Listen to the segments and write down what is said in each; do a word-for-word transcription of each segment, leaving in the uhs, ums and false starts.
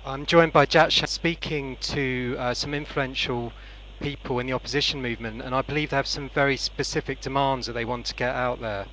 I'm joined by Jack speaking to uh, some influential people in the opposition movement, and I believe they have some very specific demands that they want to get out there.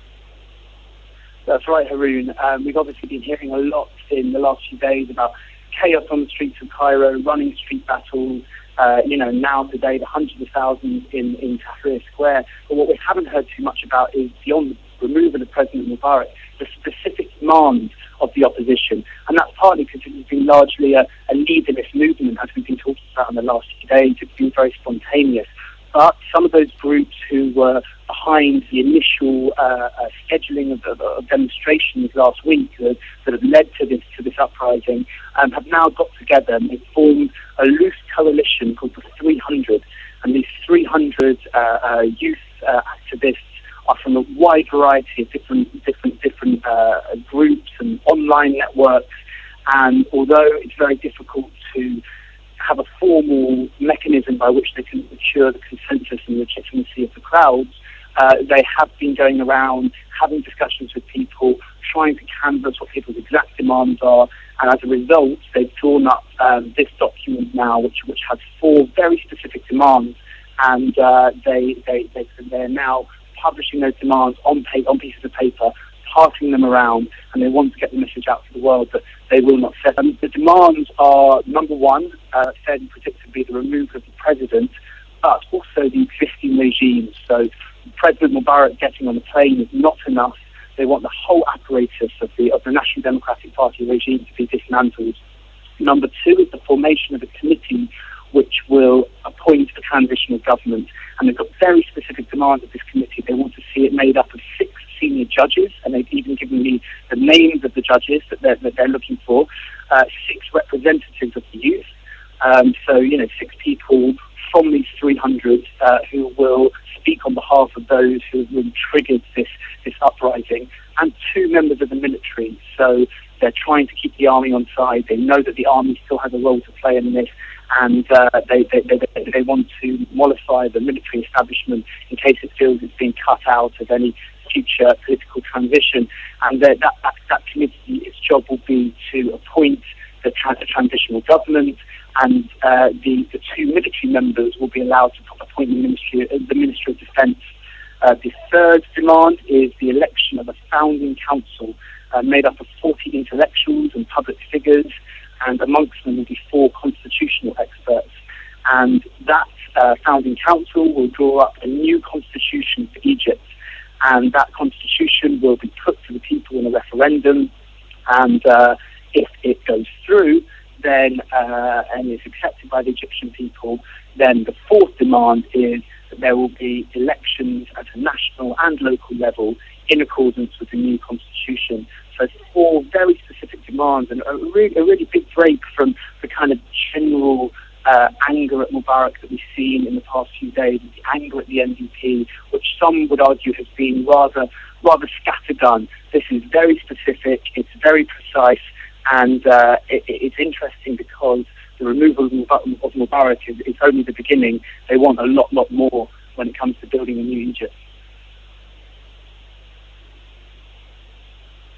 That's right, Haroon. Um, we've obviously been hearing a lot in the last few days about chaos on the streets of Cairo, running street battles, uh, you know, now today the hundreds of thousands in, in Tahrir Square. But what we haven't heard too much about is, beyond the removal of President Mubarak, the specific demands of the opposition. And that's partly because it has been largely a, a leaderless movement, as we've been talking about in the last few days. It's been very spontaneous. But some of those groups who were behind the initial uh, uh, scheduling of, of, of demonstrations last week that, that have led to this to this uprising um, have now got together and they've formed a loose coalition called the three hundred. And these three hundred uh, uh, youth uh, activists are from a wide variety of different different different uh, groups and online networks. And although it's very difficult to have a formal mechanism by which they can ensure the consensus and legitimacy of the crowds, uh, they have been going around having discussions with people, trying to canvass what people's exact demands are, and as a result, they've drawn up um, this document now, which which has four very specific demands, and uh, they they they they're now publishing those demands on pa- on pieces of paper, passing them around, and they want to get the message out to the world that they will not set. Um, the demands are, number one, uh, fairly predictably, the removal of the president, but also the existing regime. So President Mubarak getting on the plane is not enough. They want the whole apparatus of the of the National Democratic Party regime to be dismantled. Number two is the formation of a committee which will appoint a transitional government. And they've got very specific demands of this committee. They want to see it made up of six senior judges, and they've even given me the names of the judges that they're, that they're looking for, uh, six representatives of the youth. Um, so, you know, six people from these three hundred uh, who will speak on behalf of those who have really triggered this, this uprising, and two members of the military. So they're trying to keep the army on side. They know that the army still has a role to play in this, and uh, they, they, they, they want to mollify the military establishment in case it feels it's being cut out of any future political transition. And that, that, that committee, its job will be to appoint the, tra- the transitional government, and uh, the, the two military members will be allowed to appoint the Ministry, uh, the Ministry of Defence. Uh, the third demand is the election of a founding council uh, made up of forty intellectuals and public figures, and amongst them will be four constitutional experts. And that uh, founding council will draw up a new constitution for Egypt, and that constitution will be put to the people in a referendum, and uh, if it goes through, then uh, and is accepted by the Egyptian people, then the fourth demand is that there will be elections at a national and local level in accordance with the new constitution. So four very specific demands, and a really, a really big break from the kind of general uh, anger at Mubarak that we've seen in the past few days, the anger at the N D P, which some would argue has been rather rather scattergun. This is very specific, it's very precise, and uh, it, it's interesting because the removal of Mubarak is, is only the beginning. They want a lot, lot more when it comes to building a new Egypt.